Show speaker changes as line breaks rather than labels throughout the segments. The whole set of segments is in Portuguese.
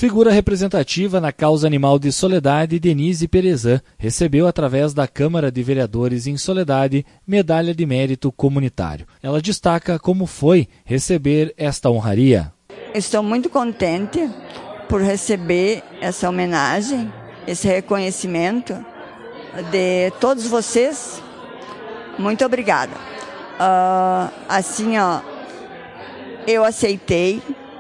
Figura representativa na causa animal de Soledade, Denise Perezan recebeu, através da Câmara de Vereadores em Soledade, medalha de mérito comunitário. Ela destaca como foi receber esta honraria.
Estou muito contente por receber essa homenagem, esse reconhecimento de todos vocês. Muito obrigada. Eu aceitei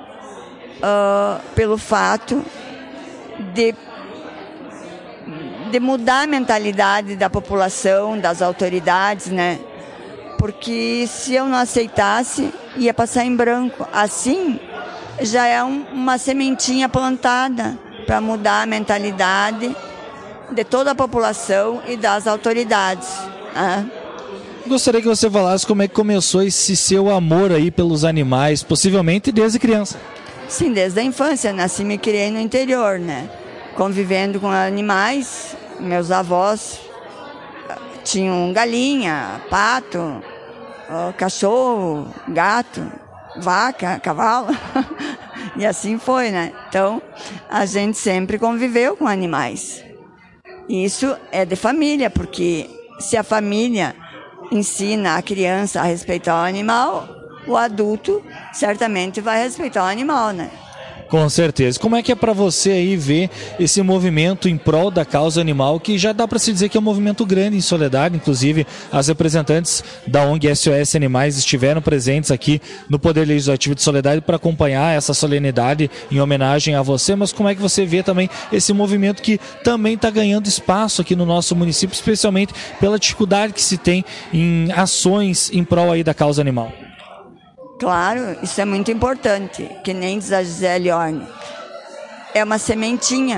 pelo fato de mudar a mentalidade da população, das autoridades, né? Porque se eu não aceitasse, ia passar em branco. Assim, já é uma sementinha plantada para mudar a mentalidade de toda a população e das autoridades.
Gostaria que você falasse como é que começou esse seu amor aí pelos animais, possivelmente desde criança.
Sim, desde a infância. Nasci e me criei no interior, né? Convivendo com animais. Meus avós tinham galinha, pato, cachorro, gato, vaca, cavalo. E assim foi, né? Então, a gente sempre conviveu com animais. Isso é de família, porque se a família ensina a criança a respeitar o animal, o adulto certamente vai respeitar o animal, né?
Com certeza. Como é que é para você aí ver esse movimento em prol da causa animal, que já dá para se dizer que é um movimento grande em Soledade? Inclusive, as representantes da ONG SOS Animais estiveram presentes aqui no Poder Legislativo de Soledade para acompanhar essa solenidade em homenagem a você. Mas como é que você vê também esse movimento que também está ganhando espaço aqui no nosso município, especialmente pela dificuldade que se tem em ações em prol aí da causa animal?
Claro, isso é muito importante, que nem diz a Gisele Orne. É uma sementinha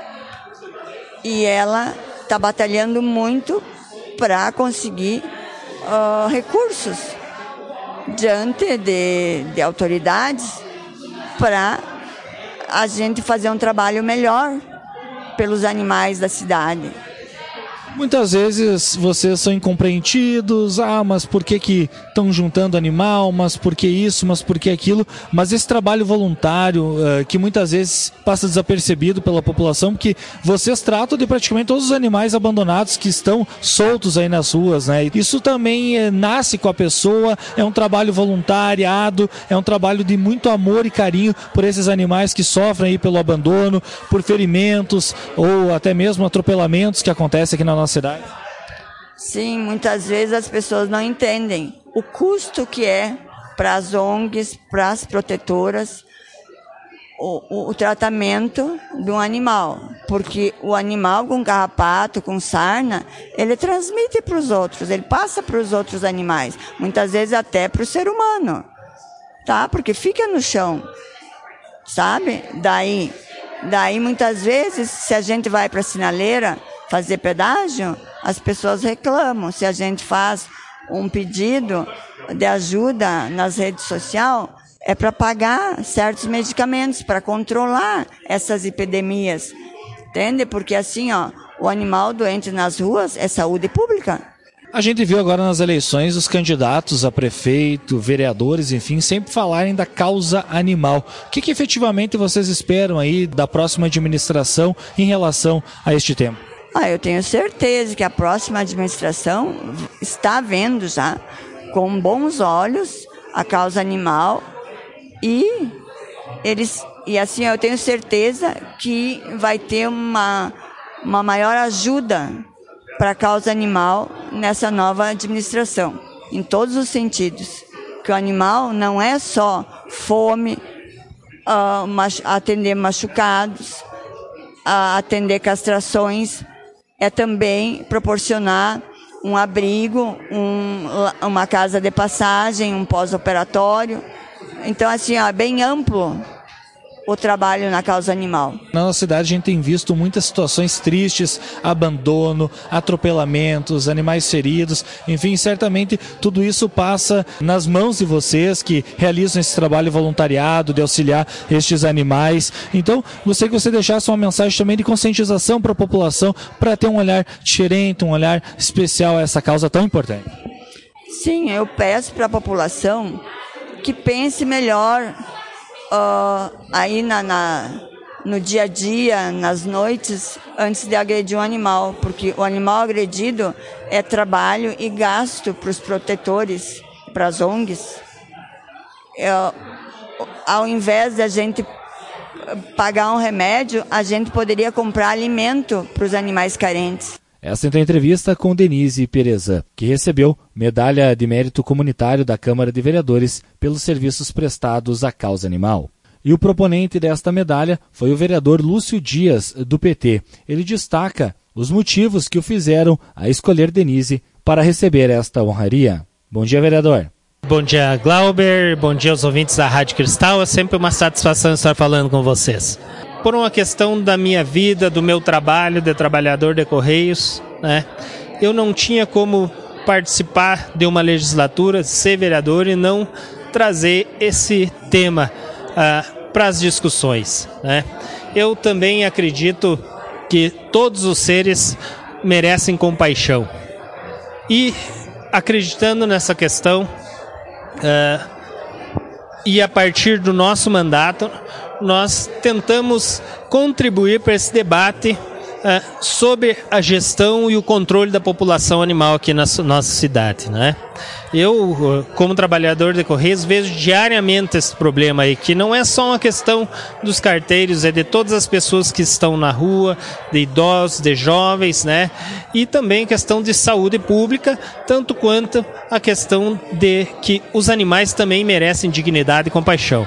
e ela está batalhando muito para conseguir recursos diante de autoridades para a gente fazer um trabalho melhor pelos animais da cidade.
Muitas vezes vocês são incompreendidos, mas por que estão juntando animal, mas por que isso, mas por que aquilo, mas esse trabalho voluntário que muitas vezes passa desapercebido pela população, porque vocês tratam de praticamente todos os animais abandonados que estão soltos aí nas ruas, né? Isso também nasce com a pessoa, é um trabalho voluntariado, é um trabalho de muito amor e carinho por esses animais que sofrem aí pelo abandono, por ferimentos ou até mesmo atropelamentos que acontecem aqui na nossa cidade.
Sim, muitas vezes as pessoas não entendem o custo que é para as ONGs, para as protetoras, o tratamento de um animal. Porque o animal com carrapato, com sarna, ele transmite para os outros, ele passa para os outros animais, muitas vezes até para o ser humano, tá? Porque fica no chão, sabe? Daí muitas vezes, se a gente vai para a sinaleira fazer pedágio, as pessoas reclamam. Se a gente faz um pedido de ajuda nas redes sociais, é para pagar certos medicamentos, para controlar essas epidemias. Entende? Porque assim, o animal doente nas ruas é saúde pública.
A gente viu agora nas eleições os candidatos a prefeito, vereadores, enfim, sempre falarem da causa animal. O que efetivamente vocês esperam aí da próxima administração em relação a este tema?
Eu tenho certeza que a próxima administração está vendo já com bons olhos a causa animal e assim eu tenho certeza que vai ter uma maior ajuda para a causa animal nessa nova administração, em todos os sentidos. Que o animal não é só fome, atender machucados, atender castrações, é também proporcionar um abrigo, uma casa de passagem, um pós-operatório. Então, assim, é bem amplo o trabalho na causa animal.
Na nossa cidade a gente tem visto muitas situações tristes, abandono, atropelamentos, animais feridos, enfim, certamente tudo isso passa nas mãos de vocês que realizam esse trabalho voluntariado de auxiliar estes animais. Então, gostaria que você deixasse uma mensagem também de conscientização para a população, para ter um olhar diferente, um olhar especial a essa causa tão importante.
Sim, eu peço para a população que pense melhor aí no dia a dia, nas noites, antes de agredir o animal, porque o animal agredido é trabalho e gasto para os protetores, para as ONGs. Ao invés de a gente pagar um remédio, a gente poderia comprar alimento para os animais carentes.
Essa então é a entrevista com Denise Perezan, que recebeu medalha de mérito comunitário da Câmara de Vereadores pelos serviços prestados à causa animal. E o proponente desta medalha foi o vereador Lúcio Dias, do PT. Ele destaca os motivos que o fizeram a escolher Denise para receber esta honraria. Bom dia, vereador.
Bom dia, Glauber. Bom dia aos ouvintes da Rádio Cristal. É sempre uma satisfação estar falando com vocês. Por uma questão da minha vida, do meu trabalho de trabalhador de Correios, né, eu não tinha como participar de uma legislatura, ser vereador e não trazer esse tema para as discussões, né? Eu também acredito que todos os seres merecem compaixão. E acreditando nessa questão, e a partir do nosso mandato, nós tentamos contribuir para esse debate sobre a gestão e o controle da população animal aqui na nossa cidade, né? Eu, como trabalhador de Correios, vejo diariamente esse problema aí, que não é só uma questão dos carteiros, é de todas as pessoas que estão na rua, de idosos, de jovens, né? E também questão de saúde pública, tanto quanto a questão de que os animais também merecem dignidade e compaixão.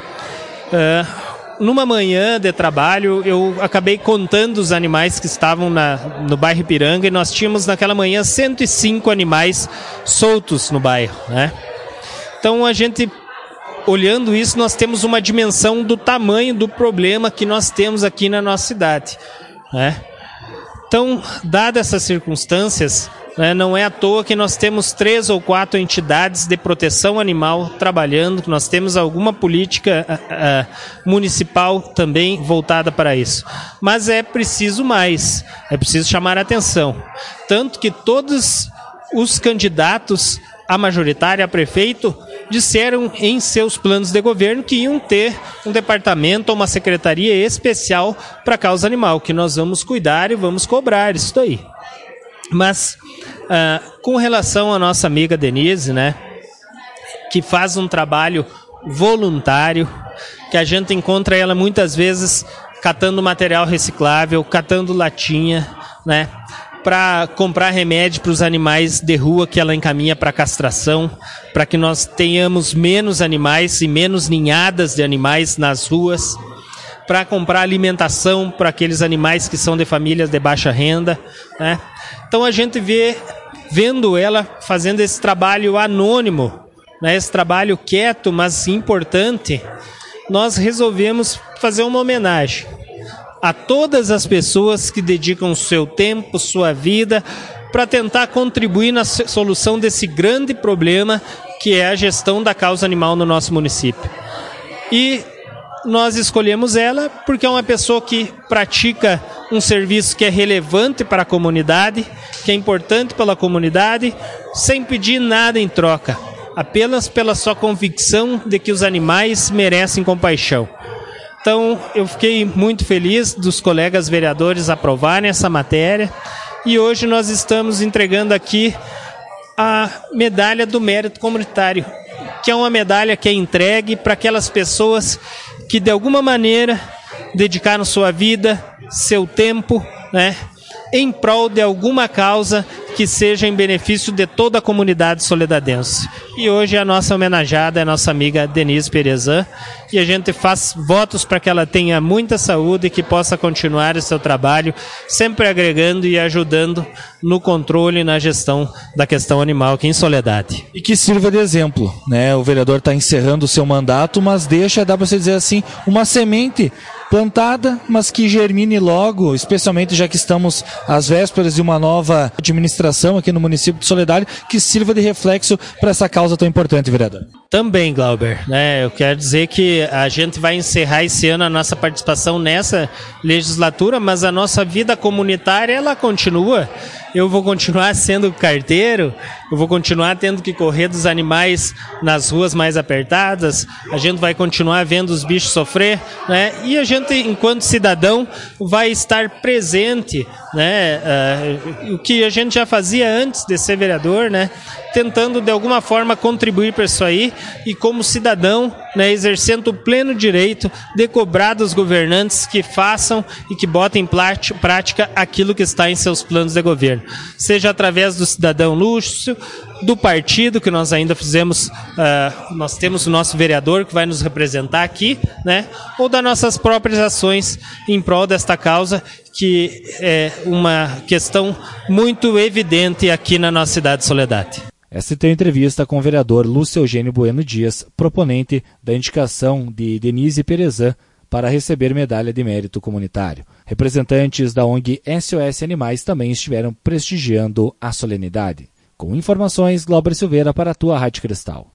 Numa manhã de trabalho, eu acabei contando os animais que estavam no bairro Ipiranga e nós tínhamos naquela manhã 105 animais soltos no bairro, né? Então, a gente, olhando isso, nós temos uma dimensão do tamanho do problema que nós temos aqui na nossa cidade, né? Então, dadas essas circunstâncias, não é à toa que nós temos 3 ou 4 entidades de proteção animal trabalhando, que nós temos alguma política municipal também voltada para isso. Mas é preciso mais, é preciso chamar a atenção. Tanto que todos os candidatos a majoritária, a prefeito, disseram em seus planos de governo que iam ter um departamento ou uma secretaria especial para a causa animal, que nós vamos cuidar e vamos cobrar isso daí. Mas, com relação à nossa amiga Denise, né, que faz um trabalho voluntário, que a gente encontra ela muitas vezes catando material reciclável, catando latinha, né, para comprar remédio para os animais de rua que ela encaminha para castração, para que nós tenhamos menos animais e menos ninhadas de animais nas ruas, para comprar alimentação para aqueles animais que são de famílias de baixa renda, né? Então a gente vendo ela fazendo esse trabalho anônimo, né, esse trabalho quieto, mas importante, nós resolvemos fazer uma homenagem a todas as pessoas que dedicam seu tempo, sua vida, para tentar contribuir na solução desse grande problema que é a gestão da causa animal no nosso município. E nós escolhemos ela porque é uma pessoa que pratica um serviço que é relevante para a comunidade, que é importante pela comunidade, sem pedir nada em troca, apenas pela sua convicção de que os animais merecem compaixão. Então, eu fiquei muito feliz dos colegas vereadores aprovarem essa matéria e hoje nós estamos entregando aqui a medalha do mérito comunitário, que é uma medalha que é entregue para aquelas pessoas que de alguma maneira dedicaram sua vida, seu tempo, né, em prol de alguma causa que seja em benefício de toda a comunidade soledadense. E hoje a nossa homenageada é a nossa amiga Denise Perezan, e a gente faz votos para que ela tenha muita saúde e que possa continuar o seu trabalho, sempre agregando e ajudando no controle e na gestão da questão animal aqui em Soledade.
E que sirva de exemplo, né? O vereador está encerrando o seu mandato, mas deixa, dá para você dizer assim, uma semente plantada, mas que germine logo, especialmente já que estamos às vésperas de uma nova administração aqui no município de Soledade, que sirva de reflexo para essa causa tão importante, vereador.
Também, Glauber, né? Eu quero dizer que a gente vai encerrar esse ano a nossa participação nessa legislatura, mas a nossa vida comunitária, ela continua. eu vou continuar sendo carteiro, eu vou continuar tendo que correr dos animais nas ruas mais apertadas, a gente vai continuar vendo os bichos sofrer, né? E a gente, enquanto cidadão, vai estar presente, né? O que a gente já fazia antes de ser vereador, né? Tentando de alguma forma contribuir para isso aí e como cidadão, né, exercendo o pleno direito de cobrar dos governantes que façam e que botem em prática aquilo que está em seus planos de governo. Seja através do cidadão Lúcio, do partido que nós ainda fizemos, nós temos o nosso vereador que vai nos representar aqui, né, ou das nossas próprias ações em prol desta causa, que é uma questão muito evidente aqui na nossa cidade de Soledade.
Essa tem entrevista com o vereador Lúcio Eugênio Bueno Dias, proponente da indicação de Denise Perezan para receber medalha de mérito comunitário. Representantes da ONG SOS Animais também estiveram prestigiando a solenidade. Com informações, Glauber Silveira para a tua Rádio Cristal.